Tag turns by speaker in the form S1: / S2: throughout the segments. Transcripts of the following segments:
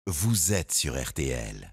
S1: vous êtes sur RTL.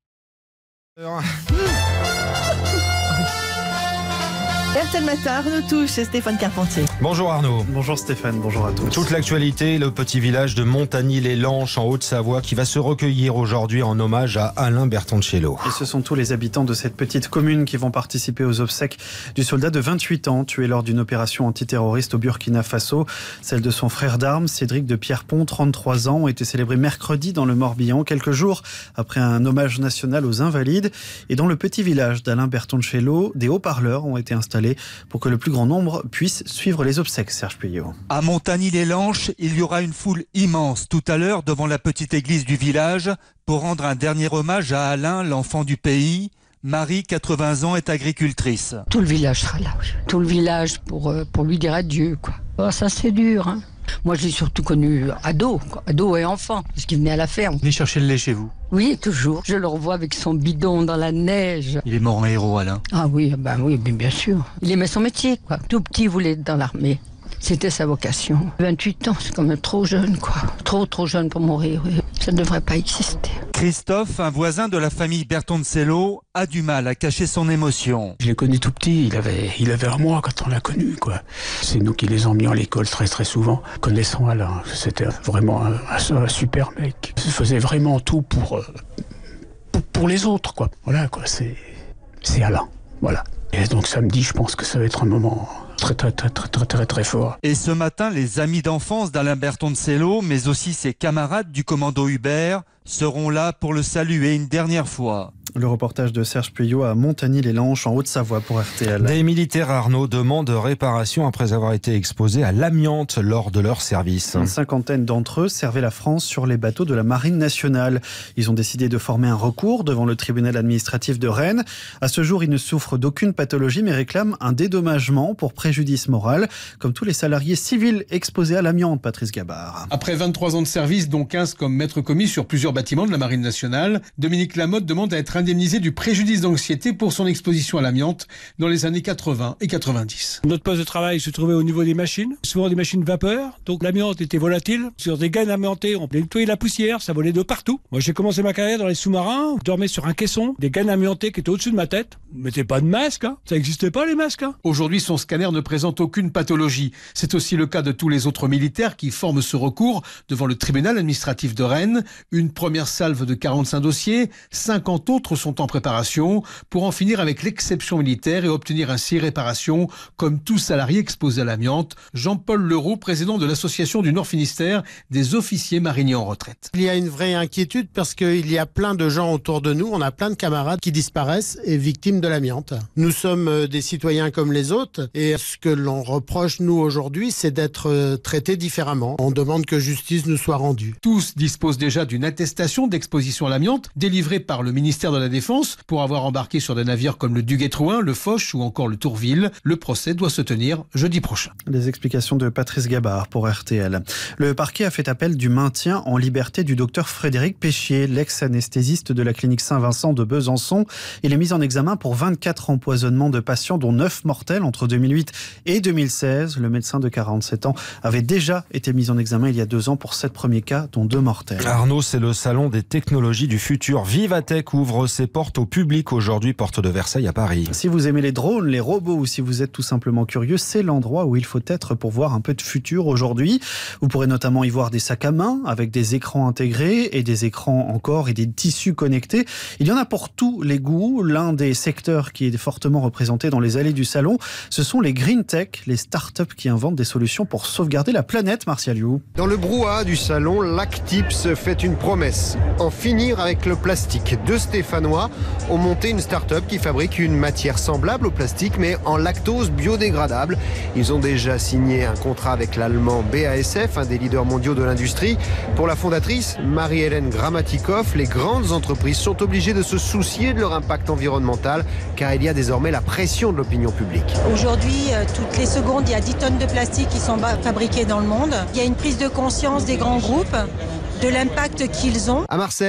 S2: RTL Matin, Arnaud Touche et Stéphane Carpentier.
S3: Bonjour Arnaud.
S4: Bonjour Stéphane, bonjour à tous.
S3: Toute l'actualité, le petit village de Montagny-les-Lanches en Haute-Savoie qui va se recueillir aujourd'hui en hommage à Alain Bertoncello.
S4: Et ce sont tous les habitants de cette petite commune qui vont participer aux obsèques du soldat de 28 ans tué lors d'une opération antiterroriste au Burkina Faso. Celle de son frère d'armes, Cédric de Pierrepont, 33 ans, ont été célébrées mercredi dans le Morbihan, quelques jours après un hommage national aux Invalides. Et dans le petit village d'Alain Bertoncello, des haut-parleurs ont été installés pour que le plus grand nombre puisse suivre les obsèques. Serge Puyot.
S5: À Montagny-les-Lanches, il y aura une foule immense tout à l'heure devant la petite église du village pour rendre un dernier hommage à Alain, l'enfant du pays. Marie, 80 ans, est agricultrice.
S6: Tout le village sera là, tout le village pour lui dire adieu, quoi. Oh, ça c'est dur, hein. Moi, je l'ai surtout connu ado et enfant, parce qu'il venait à la ferme.
S5: Venez chercher le lait chez vous.
S6: Oui, toujours. Je le revois avec son bidon dans la neige.
S5: Il est mort en héros, Alain.
S6: Ah oui, bien sûr. Il aimait son métier, quoi. Tout petit, il voulait être dans l'armée. C'était sa vocation. 28 ans, c'est quand même trop jeune, quoi. Trop jeune pour mourir. Oui. Ça ne devrait pas exister.
S5: Christophe, un voisin de la famille Bertoncello, a du mal à cacher son émotion.
S7: Je l'ai connu tout petit, il avait un mois quand on l'a connu, quoi. C'est nous qui les emmenions à l'école très souvent. Connaissant Alain, c'était vraiment un super mec. Il faisait vraiment tout pour les autres, quoi. Voilà, quoi, c'est Alain, voilà. Et donc samedi, je pense que ça va être un moment très fort.
S5: Et ce matin, les amis d'enfance d'Alain Bertoncello, mais aussi ses camarades du commando Hubert, seront là pour le saluer une dernière fois.
S4: Le reportage de Serge Puyot à Montagny-les-Lanches en Haute-Savoie pour RTL.
S3: Des militaires, Arnaud, demandent réparation après avoir été exposés à l'amiante lors de leur service.
S4: Une cinquantaine d'entre eux servaient la France sur les bateaux de la Marine nationale. Ils ont décidé de former un recours devant le tribunal administratif de Rennes. À ce jour, ils ne souffrent d'aucune pathologie mais réclament un dédommagement pour préjudice moral, comme tous les salariés civils exposés à l'amiante, Patrice Gabard.
S8: Après 23 ans de service, dont 15 comme maître commis sur plusieurs bâtiments de la Marine nationale, Dominique Lamotte demande à être indemnisé du préjudice d'anxiété pour son exposition à l'amiante dans les années 80 et 90.
S9: Notre poste de travail se trouvait au niveau des machines, souvent des machines vapeur, donc l'amiante était volatile. Sur des gaines amiantées, on nettoyait la poussière, ça volait de partout. Moi j'ai commencé ma carrière dans les sous-marins, je dormais sur un caisson, des gaines amiantées qui étaient au-dessus de ma tête. On mettait pas de masque, hein. Ça n'existait pas les masques. Hein.
S8: Aujourd'hui, son scanner ne présente aucune pathologie. C'est aussi le cas de tous les autres militaires qui forment ce recours devant le tribunal administratif de Rennes. Une première salve de 45 dossiers, 50 autres sont en préparation pour en finir avec l'exception militaire et obtenir ainsi réparation comme tout salarié exposé à l'amiante. Jean-Paul Leroux, président de l'association du Nord Finistère des officiers mariniers en retraite.
S10: Il y a une vraie inquiétude parce qu'il y a plein de gens autour de nous, on a plein de camarades qui disparaissent et victimes de l'amiante. Nous sommes des citoyens comme les autres et ce que l'on reproche nous aujourd'hui, c'est d'être traités différemment. On demande que justice nous soit rendue.
S8: Tous disposent déjà d'une attestation d'exposition à l'amiante délivrée par le ministère de la Défense pour avoir embarqué sur des navires comme le Duguay-Trouin, le Foch ou encore le Tourville. Le procès doit se tenir jeudi prochain.
S4: Les explications de Patrice Gabard pour RTL. Le parquet a fait appel du maintien en liberté du docteur Frédéric Péchier, l'ex-anesthésiste de la clinique Saint-Vincent de Besançon. Il est mis en examen pour 24 empoisonnements de patients, dont 9 mortels entre 2008 et 2016. Le médecin de 47 ans avait déjà été mis en examen il y a 2 ans pour 7 premiers cas, dont 2 mortels.
S3: Arnaud, c'est le salon des technologies du futur. Vivatech ouvre ses portes au public aujourd'hui, porte de Versailles à Paris.
S4: Si vous aimez les drones, les robots ou si vous êtes tout simplement curieux, c'est l'endroit où il faut être pour voir un peu de futur aujourd'hui. Vous pourrez notamment y voir des sacs à main avec des écrans intégrés et des écrans encore et des tissus connectés. Il y en a pour tous les goûts. L'un des secteurs qui est fortement représenté dans les allées du salon, ce sont les green tech, les startups qui inventent des solutions pour sauvegarder la planète. Martial You.
S11: Dans le brouhaha du salon, Lactips fait une promesse, en finir avec le plastique. 2 Stéphanois ont monté une start-up qui fabrique une matière semblable au plastique mais en lactose biodégradable. Ils ont déjà signé un contrat avec l'allemand BASF, un des leaders mondiaux de l'industrie. Pour la fondatrice, Marie-Hélène Grammatikoff, les grandes entreprises sont obligées de se soucier de leur impact environnemental car il y a désormais la pression de l'opinion publique.
S12: Aujourd'hui, toutes les secondes, il y a 10 tonnes de plastique qui sont fabriquées dans le monde. Il y a une prise de conscience des grands groupes de l'impact qu'ils ont.
S11: À Marseille,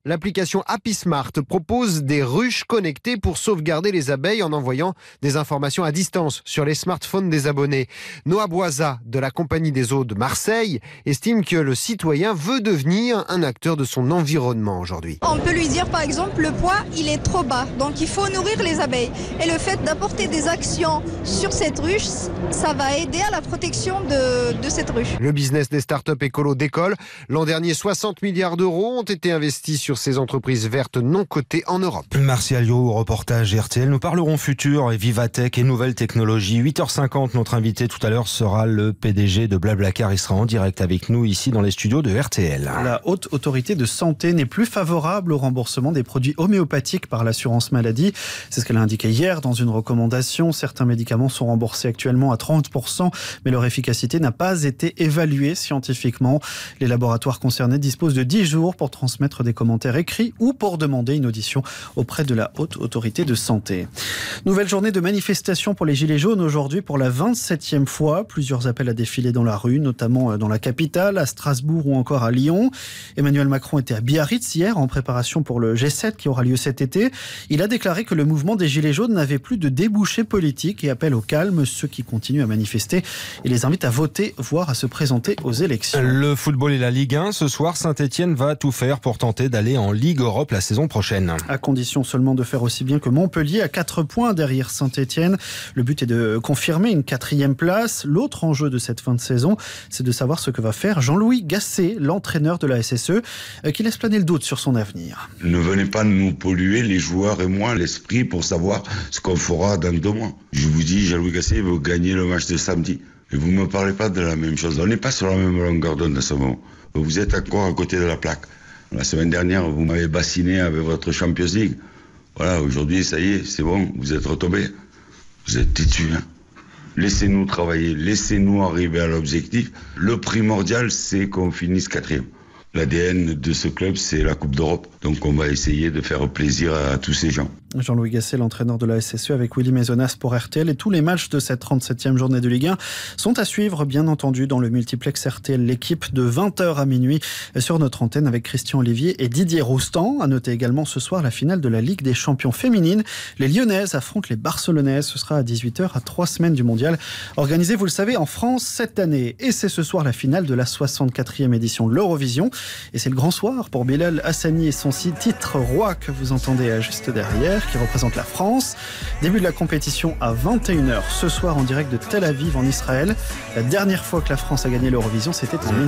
S11: l'application Happy Smart propose des ruches connectées pour sauvegarder les abeilles en envoyant des informations à distance sur les smartphones des abonnés. Noah Boisa, de la Compagnie des Eaux de Marseille, estime que le citoyen veut devenir un acteur de son environnement aujourd'hui.
S13: On peut lui dire par exemple le poids il est trop bas, donc il faut nourrir les abeilles. Et le fait d'apporter des actions sur cette ruche, ça va aider à la protection de cette ruche.
S11: Le business des startups écolo décolle. L'an dernier, 60 milliards d'euros ont été investis sur ces entreprises vertes non cotées en Europe.
S3: Martial Yo, reportage RTL. Nous parlerons futur et Vivatech et nouvelles technologies. 8h50, notre invité tout à l'heure sera le PDG de Blablacar. Il sera en direct avec nous ici dans les studios de RTL.
S4: La Haute Autorité de Santé n'est plus favorable au remboursement des produits homéopathiques par l'assurance maladie. C'est ce qu'elle a indiqué hier dans une recommandation. Certains médicaments sont remboursés actuellement à 30%, mais leur efficacité n'a pas été évaluée scientifiquement. Les laboratoires concernés disposent de 10 jours pour transmettre des commentaires écrits ou pour demander une audition auprès de la Haute Autorité de Santé. Nouvelle journée de manifestation pour les Gilets jaunes aujourd'hui pour la 27e fois. Plusieurs appels à défiler dans la rue, notamment dans la capitale, à Strasbourg ou encore à Lyon. Emmanuel Macron était à Biarritz hier en préparation pour le G7 qui aura lieu cet été. Il a déclaré que le mouvement des Gilets jaunes n'avait plus de débouchés politiques et appelle au calme ceux qui continuent à manifester et les invite à voter, voire à se présenter aux élections.
S3: Le football et la Ligue 1, ce soir, Saint-Etienne va tout faire pour tenter d'aller en Ligue Europe la saison prochaine.
S4: À condition seulement de faire aussi bien que Montpellier, à 4 points derrière Saint-Etienne. Le but est de confirmer une 4e place. L'autre enjeu de cette fin de saison, c'est de savoir ce que va faire Jean-Louis Gasset, l'entraîneur de la SSE, qui laisse planer le doute sur son avenir.
S14: Ne venez pas nous polluer, les joueurs et moi, l'esprit pour savoir ce qu'on fera dans 2 mois. Je vous dis, Jean-Louis Gasset veut gagner le match de samedi. Et vous ne me parlez pas de la même chose. On n'est pas sur la même longueur d'onde à ce moment. Vous êtes encore à côté de la plaque. La semaine dernière, vous m'avez bassiné avec votre Champions League. Voilà, aujourd'hui, ça y est, c'est bon, vous êtes retombés. Vous êtes têtus, hein. Laissez-nous travailler, laissez-nous arriver à l'objectif. Le primordial, c'est qu'on finisse 4e. L'ADN de ce club, c'est la Coupe d'Europe. Donc on va essayer de faire plaisir à tous ces gens.
S4: Jean-Louis Gasset, l'entraîneur de la SSE, avec Willy Maisonas pour RTL. Et tous les matchs de cette 37e journée de Ligue 1 sont à suivre, bien entendu, dans le multiplex RTL. L'équipe de 20h à minuit sur notre antenne avec Christian Olivier et Didier Roustan. À noter également ce soir la finale de la Ligue des champions féminines. Les Lyonnaises affrontent les Barcelonaises. Ce sera à 18h à 3 semaines du mondial. Organisé, vous le savez, en France cette année. Et c'est ce soir la finale de la 64e édition de l'Eurovision. Et c'est le grand soir pour Bilal Hassani et son titre Roi que vous entendez juste derrière, qui représente la France. Début de la compétition à 21h ce soir en direct de Tel Aviv en Israël. La dernière fois que la France a gagné l'Eurovision, c'était en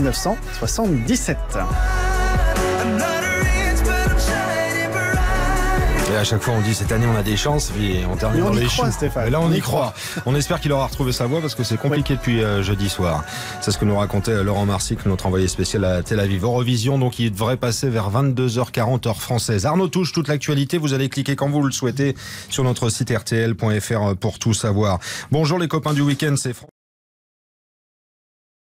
S4: 1977.
S3: Et à chaque fois, on dit cette année, on a des chances, puis on termine dans les choux.
S4: Stéphane.
S3: Et là, on y croit. On espère qu'il aura retrouvé sa voix parce que c'est compliqué depuis jeudi soir. C'est ce que nous racontait Laurent Marsic, notre envoyé spécial à Tel Aviv. Eurovision, donc il devrait passer vers 22h40 heure française. Arnaud Touche, toute l'actualité, vous allez cliquer quand vous le souhaitez sur notre site rtl.fr pour tout savoir. Bonjour les copains du week-end, c'est François.